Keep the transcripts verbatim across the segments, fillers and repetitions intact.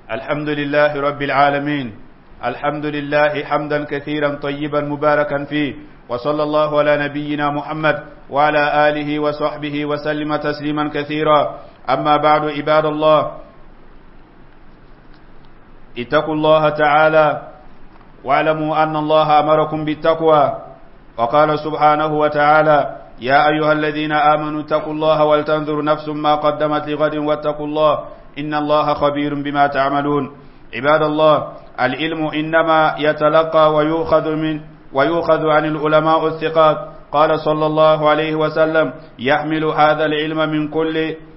الحمد لله رب العالمين. الحمد لله حمدا كثيرا طيبا مباركا فيه، وصلى الله على نبينا محمد وعلى آله وصحبه وسلم تسليما كثيرا. أما بعد، عباد الله، اتقوا الله تعالى واعلموا أن الله أمركم بالتقوى، وقال سبحانه وتعالى: يا أيها الذين آمنوا اتقوا الله ولتنظر نفس ما قدمت لغد واتقوا الله إن الله خبير بما تعملون. عباد الله، العلم إنما يتلقى ويؤخذ من ويؤخذ عن العلماء الثقات. قال صلى الله عليه وسلم: يحمل هذا العلم من كل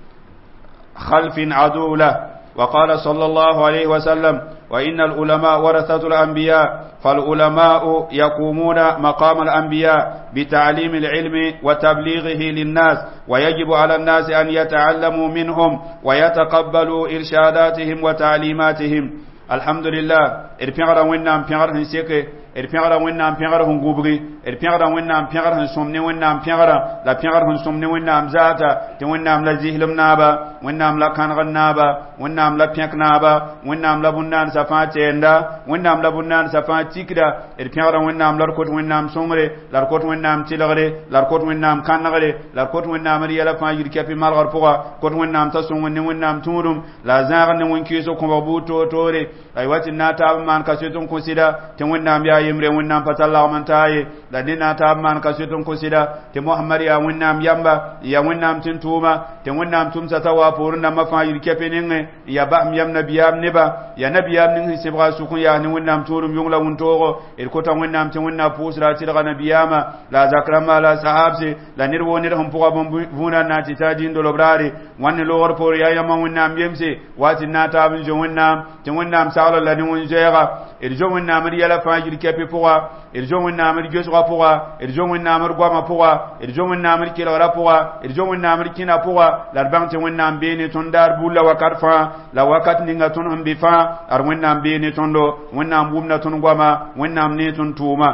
خلف عدو له. وقال صلى الله عليه وسلم: وإن العلماء ورثة الأنبياء، فالعلماء يقومون مقام الأنبياء بتعليم العلم وتبليغه للناس، ويجب على الناس أن يتعلموا منهم ويتقبلوا إرشاداتهم وتعليماتهم. الحمد لله. إرفعنا ونام فعر هنسيك، إرفعنا ونام فعر هنغوبري، إرفعنا ونام فعر هنسومني ونام فعر لا فعر هنسومني ونام زاتا تونام لزيهلم نابا ونام لكانغ نابا ونام لبيك نابا ونام لبنان سفاتيندا ونام لبنان سفاتيكدا. إرفعنا ونام لركوت ونام سومري لركوت ونام تلغري لركوت ونام كانغري لركوت ونام ريالا فاجر كفي مالغر فوقا كوت ونام تسون ونام تورم لا زاغن ونكيسو كومبوتو توري أيوات ناتا مان كاسيتون كونسيدا تونام يا يمري ونام فتالا ومنتاي لدي ناتا مان كاسيتون كونسيدا تمحمد يا ونام يامبا يا ونام تنتوما تونام تمسا توا بورنا مفاجر كفي نينغ يا بام يام نبيام نبا يا نبيام نينغ سيبغا سوكون يا ونام تورم يونغلا ونتوغو الكوتا ونام تونام بوسرا تلغا نبياما لا زكرما لا صحابسي لا نيرو نيرهم بوغا بونا ناتي تاجين دولبراري وان لور بور يا يما ونام يمسي واتي ناتا بن جو ونام تونام ساولو لا نون جيغا irjo wonna amir yala fajir kepi puwa irjo wonna amir geswa puwa irjo wonna amir gwama puwa irjo wonna amir kilawara puwa irjo wonna amir kina puwa larbante wonna ambeni tondar bulla wakarfa la wakat ninga ton ambifa ar wonna ambeni tondo wonna ambumna ton gwama wonna amne ton tuma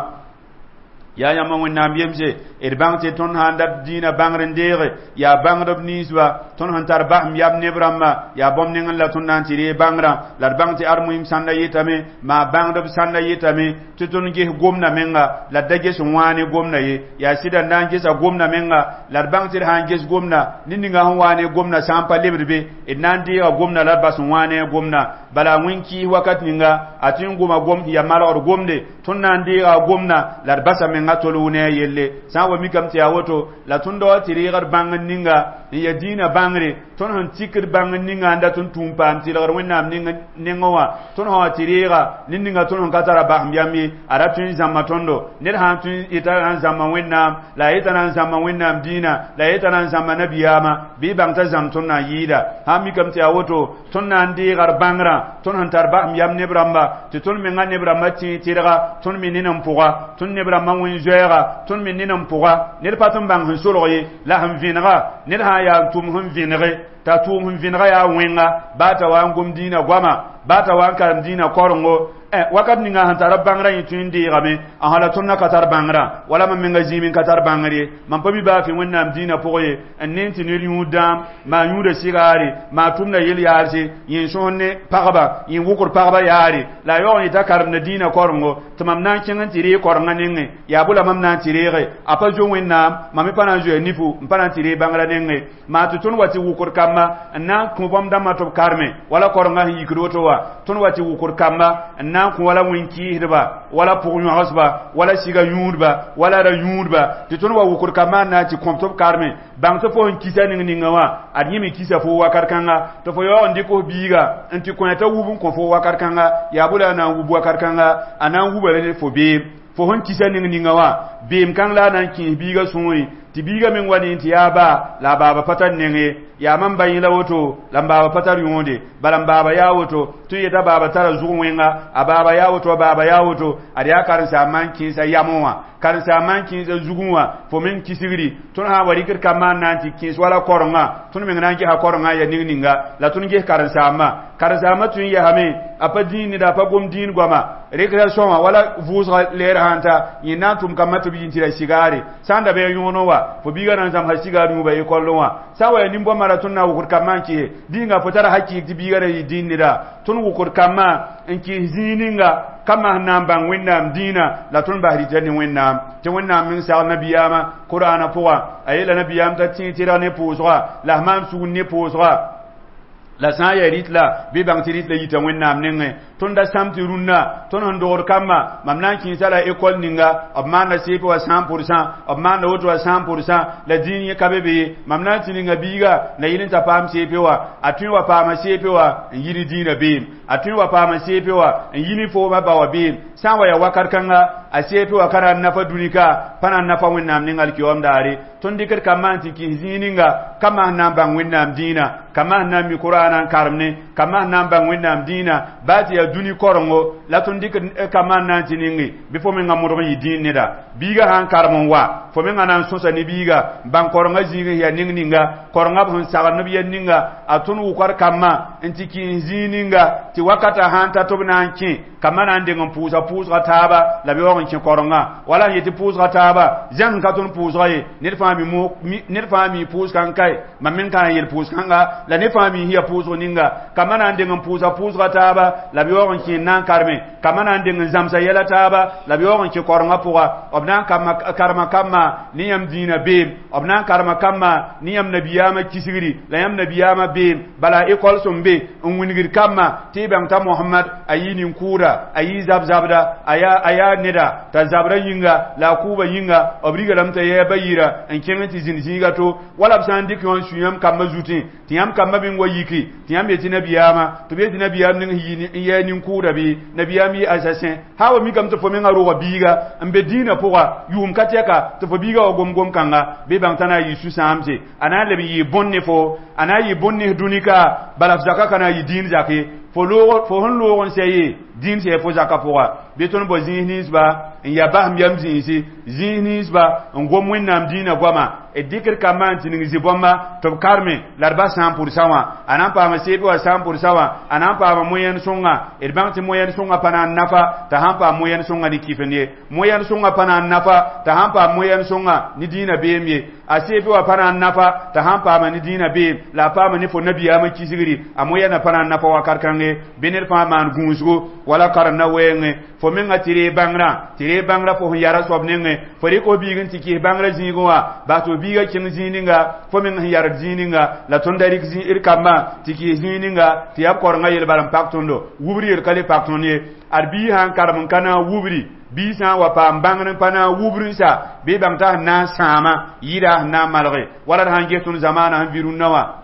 ya yama wonna ambiyemse irbangte ton handa dina bangrendere ya bangrab niswa ton hantar bah yab nebramma ya bomnen la ton nantire bangra lar bangte armuim sanda yitame ma bangrab sanda yitame tutun ge gomna menga la dage sunwane gomna ye ya sida nange sa gomna menga lar bangte hange gomna ninninga hanwane gomna sampa lebrebe inandi ya gomna lar basunwane gomna bala winki wakat ninga atin goma gom ya mala or gomde ton nandi ya gomna lar basa menga tolune yelle sawa mikamti ya woto la tundo tirigar bangan ninga ya dina bangre ton han tikir bangan ninga anda ton tumpa antilar wenam ninga ningowa ton ha tiriga ninga ton katara bahmyami aratun zamma tondo ner han tun itaran zamma wenam la itaran zamma wenam dina la itaran zamma nabiyama bi bangta zam ton na yida ha mikamti ya woto ton na ndigar bangra ton han tar bahmyam nebramba ton menga nebramba ti tiriga ton minina mpuga ton nebramba wen jera ton minina mpuga ner patum bang han soroye la han vinra ner ha ya tum hun vinre ta tum hun vinra ya wenga bata wa ngum dina gwama bata wa kan dina korongo eh wakat ninga hantara bangra yitundi game ahala tunna katar bangra wala man minga jimin katar bangri man pabi ba fi wonnam dina poye annenti ne yudam ma yuda sigari ma tumna yel yarsi yin sonne pagaba yin wukur pagaba yari la yo ita karna dina korongo tamam nan kin tire koronga ninge ya bula mam nan tire apa jo wonnam mami pana jo nifu mpana tire bangra ninge ma tutun wati wukur kama na kubam dama to karme wala koronga yikroto wa tun wati wukur kama na ko wala winki hirba wala pugnyo hasba wala siga yurba wala ra yurba tutun wa wukur kama na ti komtop karme bang to fo kisa ning ningawa adnyimi kisa fo wakar kanga to fo yo ndiko biga anti ko ta wubun ko fo wakar kanga ya bula na wubu wakar kanga anan wubale fo be fo hon kisa ning ningawa bem kan la nan ki biga sunwi ti biga min wani ti yaba la baba patan nenge ya man bayin la woto lamba patar yonde balam baba ya woto tun yeta baba tara zuwenga ababa ya woto baba ya woto ariya karin sa man kin sa yamowa karin sa man kin sa zugunwa fo min kisiri tun ha wari kir kama nanti kin wala koronga tun min nanki ha koronga ya ninga la tun ge karin sa ma karin sa ma tun ya hame apadini da pa gom din goma recreation wala vusra lera hanta yinatum kamatu bi intira sigari sanda be yono wa wa fo biga nan zam hasiga du ba e kollonwa sawa ya nimbo mara tunna wukur kamanki dinga fotara hakki ti biga re dinira tun wukur kama enki zininga kama namba wennam dina la tun bahri tani wennam te wennam min sa nabiyama qur'ana poa ayela nabiyam ta tira ne pozwa la mam su ne pozwa la san ya ritla be bang tirit la yita wennam nenge tunda samti runna ton ndor kama mamnan kin sala école ninga abmana sepe wa cent pour cent abmana woto wa cent pour cent la dini kabebe mamnan tininga biga na yilin ta pam sepe wa atun wa pam sepe wa yiri dina be atun wa pam sepe wa yini fo ba ba wa be sawa ya wakar kanga a sepe wa karan nafa dunika pana nafa wennam ningal kiwam dare ton dikir kamanti ki zininga kama namba wennam dina kama nami qur'anan karmne kama namba wennam dina bati ya duni korongo la ton dikir kama nan tiningi bifo men ngamuro yi dinida biga han karmon wa fo men nan sosa ni biga ban koronga zingi ya ningninga koronga bon saga no biya ninga atun ukar kama entiki zininga ti wakata hanta to binanki kama nan de ngam pusa pusa taba la biyo ngi koronga wala yeti pusa taba jang ka ton pusa ye ne fami mo ne fami pusa kan kai mamin kan yel pusa kanga la ne fami hiya pusa ninga kama nan de ngam pusa pusa taba la biyo ngi nan karme kama nan de ngam zamsa yela taba la biyo ngi koronga puga obnan kama karma kama niyam dina be obnan karma kama niyam nabiyama kisiri la yam nabiyama be bala école sombe on winigir kama tibam ta muhammad ayini kura ayi zab zabda aya aya neda ta zabra yinga la kuba yinga obriga lamta ye bayira en kementi zinziga to wala bsan dik yon suyam kama zuti tiyam kama bingo yiki tiyam beti nabiyama to beti nabiyam ning yini ye nin kura bi nabiyami assassin hawa mi kam to fo men aro biga ambe dina poa yum kateka to fo biga ogom gom kanga be bantana yisu samje ana lebi yi bonne fo ana yi bonne dunika balaf zaka kana yi din zake fo lo fo hon lo on sey din se fo zaka poa beton bo zihnis ba ya baham yam zinsi zihnis ba ngom wennam dina gwama e dikir kamanti ni ziboma to karme larba cent pour cent wa anan pa ma sebi wa cent pour cent wa anan pa ma moyen songa e banti moyen songa pana nafa ta hampa moyen songa ni kifende moyen songa pana nafa ta hampa moyen songa ni dina bemye a sebi wa pana nafa ta hampa ma ni dina be la pa ma ni fo nabiya ma kisigiri a moyen pana nafa wa karkange benir pa man gunsugo wala karna wenge fo menga tire bangra tire bangra fo yara sobnenge fo riko bigin tiki bangra zingo wa ba to biga kin zininga fo men yar zininga la tondarik zin irkama tiki zininga ti ap kornga yel baram paktondo wubri er kale paktonye arbi han karamun kana wubri bi sa wa pa mbangren pana wubri sa be bangta na sama yira na malre wala han getun zamana han virun nawa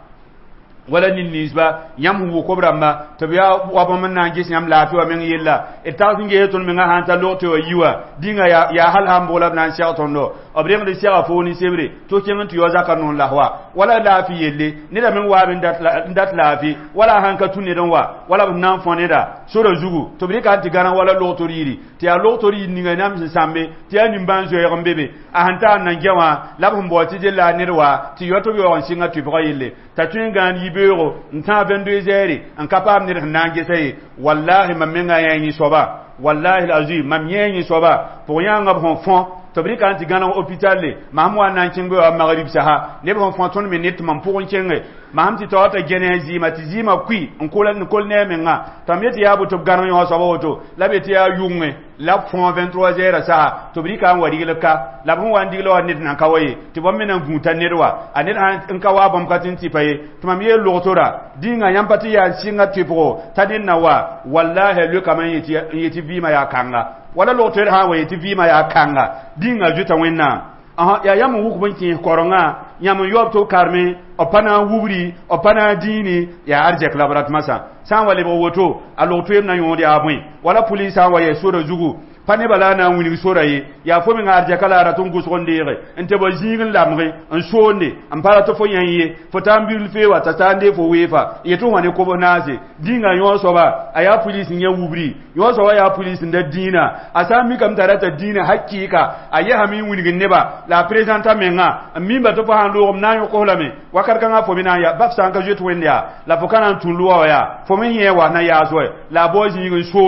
wala nin nisba yam hu ko bramba to biya wa ba man na gis yam lafi wa men yella e ta singe ton men ha ta loto yiwa dinga ya ya hal ham bola nan sha tondo obrem de sha fo ni sebre to ken to yo zaka non lahwa wala lafi yelle ni da men wa ben dat dat lafi wala han ka tunne don wa wala nan fone da soro zugu to bi ka ti garan wala loto riri ti a loto riri ni ga nam sambe ti ani banjo ya mbebe a hanta nan jawa labum bo ti de la nirwa ti yoto bi on singa tu bra yelle ta tun gan yibero nta vingt-deux heures en capable ni nange say wallahi mamenga yanyi soba wallahi alazim mam yanyi soba pour yanga bon fond to bi kan ti gana hôpital le mamwa nan cingbe wa maghrib saha ne bon fond ton minute mam pour cingbe mam ti to ta genezi matizima kui nkola nkol ne menga tamyeti ya buto gana yo soba woto labeti ya yungwe la fond vingt-trois heures sa to bi kan wadi leka la bon wandi lo nit nan kawaye ti bom mena guta nerwa anit han kawa bom katin ti paye to mam ye lotora dinga yampati ya singa tipo tadin nawa wallahi le kaman yeti yeti bima ya kanga wala lotora ha waye ti bima ya kanga dinga juta wenna aha ya yamu wuku banki koronga yamu yobto karme opana wubri opana dini ya arjek laborat masa san wale bo woto aloto yem na yodi abun wala police ha waye sura zugu pane bala na wuni soraye ya fo mi ngarje kala ra ton gus gondere ente bo jingin lamre en sonde am para to fo yanye fo tambil fewa tatande fo wefa yeto wane ko bonaze dinga yo so ba aya police nya wubri yo so ya police nda dina asami kam tarata dina hakika aya hami wuni gneba la presidenta menga mimba to fa hando na yo ko lame wakar kan fo bina ya bafsa kan jeto wendia la fo kana tunluwa ya fo men yewa na ya zo la boji ngin sonde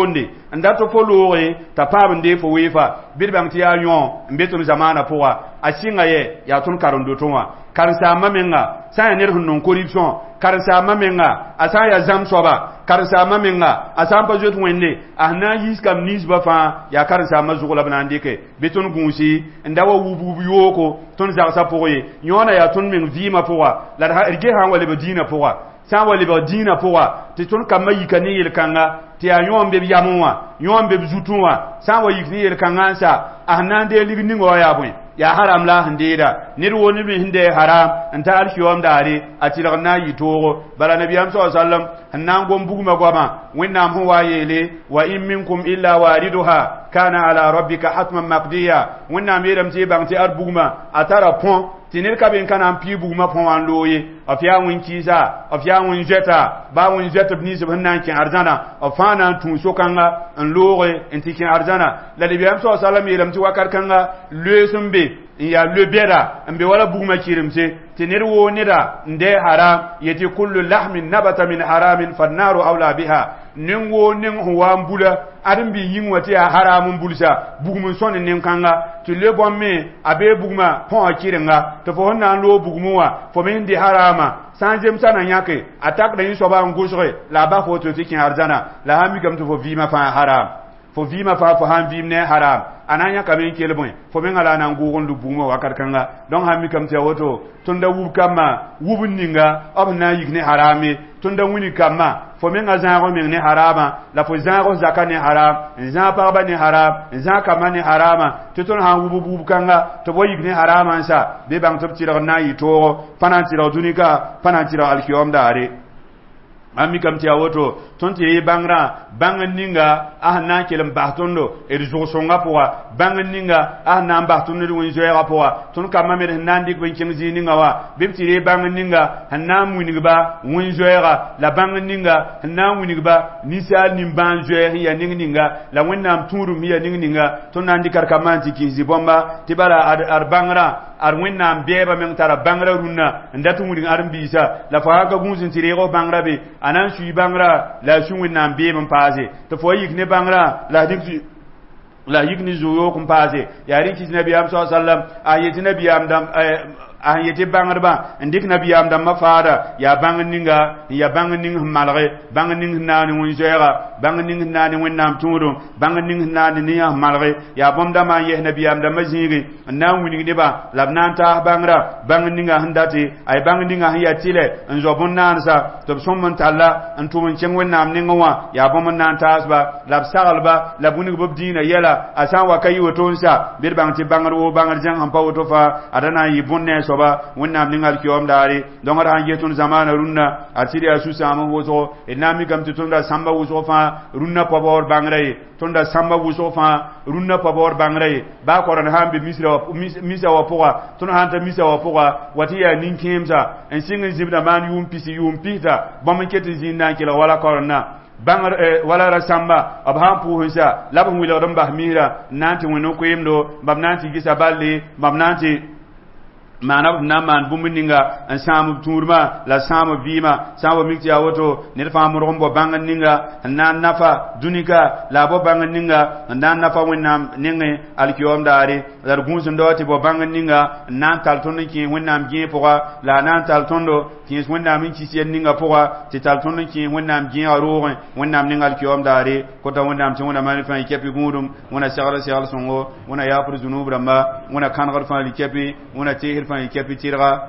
ndato fo loore ta paam nde fo wefa bir bang ti ya yon mbetun zamana poa asinga ye ya tun karondo tonwa karsa mamenga sa ner hunnon corruption karsa mamenga asa ya zam soba karsa mamenga asa pa jot wende ahna yis kam nisba fa ya karsa mazugula banandike betun gunsi ndawa wubu yoko ton za sa poye yona ya tun min vima poa la erge ha wale bedina poa sa wale bedina poa ti tun kamayi kanil kanga ti ya yon be yamuwa yon be zutuwa sa wa yikni el kanga sa ahna de ligni ngo ya bun ya haram la handira nir woni bi hinde haram anta alkiyom dare a tilagna yitoro bala nabiyam sallallahu alaihi wasallam hannan gom buguma goma winnam huwa yele wa in minkum illa wariduha kana ala rabbika hatman maqdiya winnam yeram ti bangti arbuguma atara pon tinir kabin kana pi buguma pon an loye afia win kiza afia win jeta ba win jeta bni subhanan kin arzana afana tun sokanga an loye entikin arzana la nabiyam sallallahu alaihi wasallam yeram ti wakar kanga lesumbe ya lebera mbe wala buguma kirimse tinir wo nida nde haram yati kullu lahmin nabata min haramin fannaru awla biha nin wo nin huwa mbula adin bi yin wati haramun bulsa bugumun son nin kanga to le bomme abe buguma pon kiringa to fo na lo bugumuwa fo min di harama sanjem sana nyake attaque da yin soba ngusre la ba fo to tikin arzana la hami kam to fo vima fa haram fo vima fa fo han vimne haram ananya kamen kelboy fo men ala nan gugun du buma wakar kanga don hammi kam te woto tunda wub kama wubun ninga abna yigne harame tunda wuni kama fo men azango men ne harama la fo zango zakane haram zan parba ne haram zan kama ne harama to ton han wubu bubu kanga to boy yigne harama sa be bang to tira na yito panantira dunika panantira alkiyom dare ami kam ti awoto tonti e bangra banganinga ahna kelem bahtondo e rizo songa poa banganinga ahna bahtondo ni wonjoya poa ton kama me nandi ko kinzi ninga wa bimti e banganinga hanna munigba wonjoya la banganinga hanna munigba nisa nimbanjoya ya ninga la wonnam turum ya ninga ton nandi karkamanti kinzi bomba tibara ar, ar bangra ar wonnam beba men tara bangra runna ndatu muning arbisa la fa ga gunzin tirego bangra be anan shui bangra la shuwin nan be mun paze to fo yik ne bangra la dik la yik ni zuyo kum paze yari ki nabi am sallallahu alaihi wasallam ayati nabi am dam ayati bangarba ndik nabi am dam mafada ya banganinga ya banganing malare banganing nani won jera banganing nani won nam turu banganing nani ni ya malare ya bomda ma ye nabi am dam majiri nan wini ne ba labnan ta bangra banganinga handati ay banganinga ya tile nzobun nan sa to somman talla antumun chen won nam ninga wa ya bomman nan tasba lab sagalba labuni bobdina yela asan wa kayi woton sa bir bangti bangar wo bangar jang hampa woto fa adana yi bonne soba wonnam ningal kiyom dare dongar hanje tun zamana runna atiri asusa am woto enami kam tunda samba woso fa runna pabor bangray tunda samba woso fa runna pabor bangray ba koran hambe misra misa wa poa tun hanta misa wa poa watiya ninkemsa en singin zibda man yum pisi yum pita bamketi zinna kila wala korna bangar eh, wala rasamba abham puhisa labun wila ramba mira nanti wono ko yimdo bab nanti gisa balle bab nanti manab naman bumuninga an samu turma la samu vima samu mikti awoto ne fa mu rombo bangan ninga nan nafa dunika la bo bangan ninga nan nafa wonnam ninga alkiyom dare dar gunsun doti bo bangan ninga nan talton ki wonnam gi poa la nan taltondo ki wonnam ki sien ninga poa ti talton ki wonnam gi aro wonnam ninga alkiyom dare ko ta wonnam ti wonnam man fa kepi gudum wona sagala sagala songo wona yafur zunubra ma wona kangar fa kepi wona tehir fan ikepitirga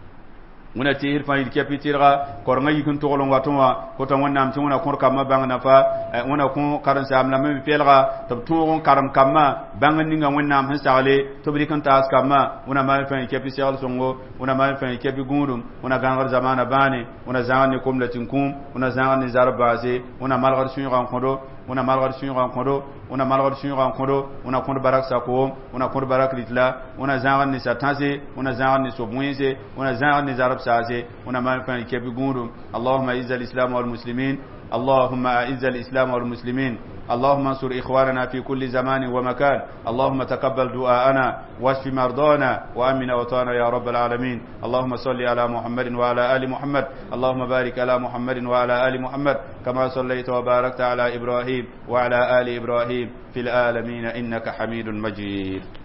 muna tihir fa ikepitirga kornga yikun tolong watuma ko tan wonnam ti wona kor kama bangna fa wona ko karan sa amna me pelga to turon karam kama bangni nga wonnam han sale to bri kan tas kama wona ma fa ikepitirga songo wona ma fa ikepi gundum wona gangar zamana bane wona zangani kum latin kum wona zangani zarbaze wona malgar suñu kan kodo wona malgar suñu kan kodo wona malgar suñu kan kodo wona kondo barak sako wona kondo barak litla wona zangani satanse wona zangani sobwense wona zangani zarab سازي ونما فان كيف يقولون اللهم اعز الاسلام والمسلمين اللهم اعز الاسلام والمسلمين اللهم انصر إخواننا في كل زمان ومكان. اللهم تقبل دعاءنا واشف مرضانا وأمن أوطانا يا رب العالمين. اللهم صل على محمد وعلى آل محمد. اللهم بارك على محمد وعلى آل محمد كما صليت وباركت على إبراهيم وعلى آل إبراهيم في العالمين إنك حميد مجيد.